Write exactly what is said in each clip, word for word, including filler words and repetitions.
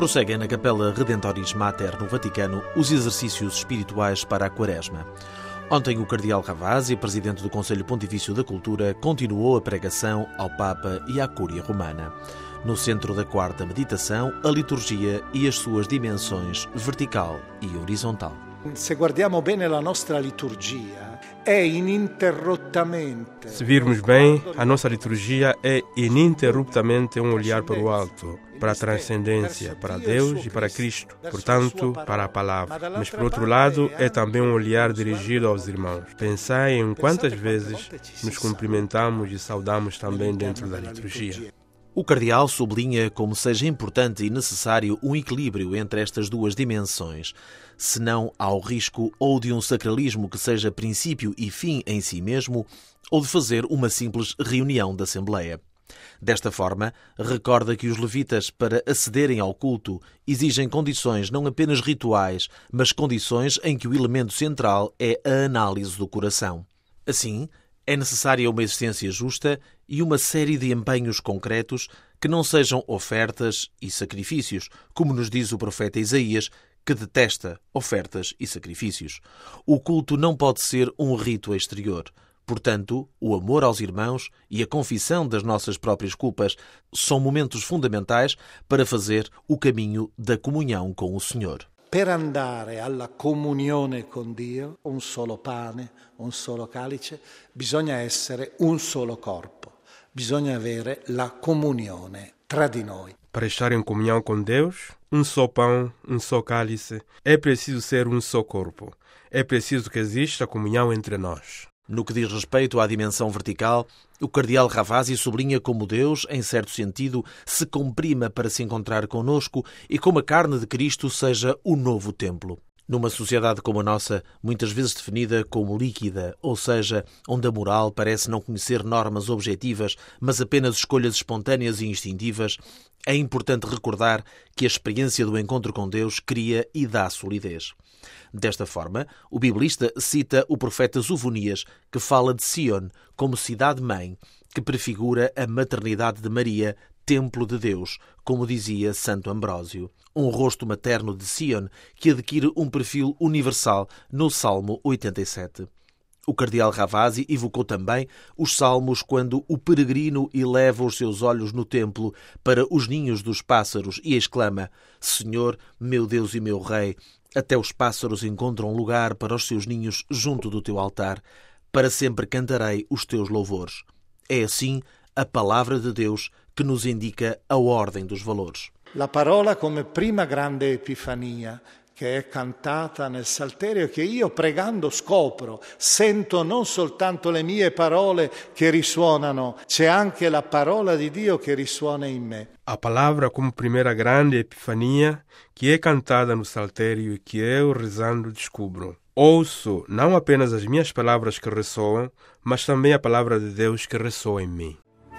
Prosseguem na Capela Redentoris Mater, no Vaticano, os exercícios espirituais para a Quaresma. Ontem o Cardeal Ravasi, presidente do Conselho Pontifício da Cultura, continuou a pregação ao Papa e à Cúria Romana. No centro da quarta meditação, a liturgia e as suas dimensões vertical e horizontal. Se guardiamo bene la nostra liturgia, é ininterrottamente. Se virmos bem, a nossa liturgia é ininterruptamente um olhar para o alto, para a transcendência, para Deus e para Cristo, portanto, para a palavra. Mas, por outro lado, é também um olhar dirigido aos irmãos. Pensai em quantas vezes nos cumprimentamos e saudamos também dentro da liturgia. O cardeal sublinha como seja importante e necessário um equilíbrio entre estas duas dimensões, senão há o risco ou de um sacralismo que seja princípio e fim em si mesmo, ou de fazer uma simples reunião da Assembleia. Desta forma, recorda que os levitas, para acederem ao culto, exigem condições não apenas rituais, mas condições em que o elemento central é a análise do coração. Assim, é necessária uma existência justa e uma série de empenhos concretos que não sejam ofertas e sacrifícios, como nos diz o profeta Isaías, que detesta ofertas e sacrifícios. O culto não pode ser um rito exterior. Portanto, o amor aos irmãos e a confissão das nossas próprias culpas são momentos fundamentais para fazer o caminho da comunhão com o Senhor. Per andare alla comunione con Dio, un solo pane, un solo calice, bisogna essere un solo corpo. Bisogna avere la comunione tra di noi. Para estar em comunhão com Deus, um só pão, um só cálice, é preciso ser um só corpo. É preciso que exista comunhão entre nós. No que diz respeito à dimensão vertical, o cardeal Ravasi sublinha como Deus, em certo sentido, se comprima para se encontrar conosco e como a carne de Cristo seja o novo templo. Numa sociedade como a nossa, muitas vezes definida como líquida, ou seja, onde a moral parece não conhecer normas objetivas, mas apenas escolhas espontâneas e instintivas, é importante recordar que a experiência do encontro com Deus cria e dá solidez. Desta forma, o biblista cita o profeta Zofonias, que fala de Sion como cidade-mãe, que prefigura a maternidade de Maria, templo de Deus, como dizia Santo Ambrósio. Um rosto materno de Sion que adquire um perfil universal no Salmo oitenta e sete. O cardeal Ravasi evocou também os salmos quando o peregrino eleva os seus olhos no templo para os ninhos dos pássaros e exclama: Senhor, meu Deus e meu Rei, até os pássaros encontram lugar para os seus ninhos junto do teu altar. Para sempre cantarei os teus louvores. É assim a palavra de Deus que nos indica a ordem dos valores. La parola come prima grande epifania che è cantata nel Salterio, che io pregando scopro, sento non soltanto le mie parole che risuonano, c'è anche la parola di Dio che risuona in me. A palavra como primeira grande epifania que é cantada no Saltério e que eu, rezando, descubro. Ouço não apenas as minhas palavras que ressoam, mas também a palavra de Deus que ressoa em mim.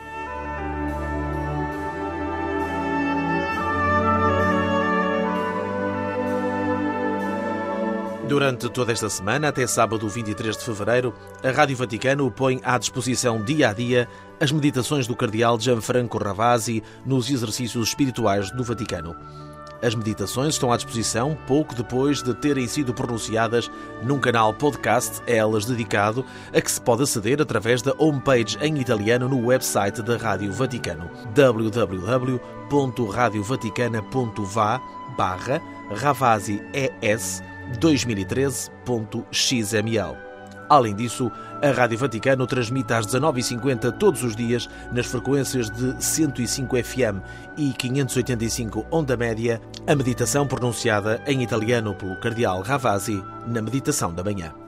Durante toda esta semana, até sábado vinte e três de fevereiro, a Rádio Vaticano põe à disposição dia a dia as meditações do cardeal Gianfranco Ravasi nos exercícios espirituais do Vaticano. As meditações estão à disposição pouco depois de terem sido pronunciadas num canal podcast a elas dedicado, a que se pode aceder através da homepage em italiano no website da Rádio Vaticano, w w w ponto radio vaticana ponto va barra ravasi es dois mil e treze ponto x m l. Além disso, a Rádio Vaticano transmite às dezanove e cinquenta todos os dias nas frequências de cento e cinco F M e quinhentos e oitenta e cinco onda média a meditação pronunciada em italiano pelo cardeal Ravasi na meditação da manhã.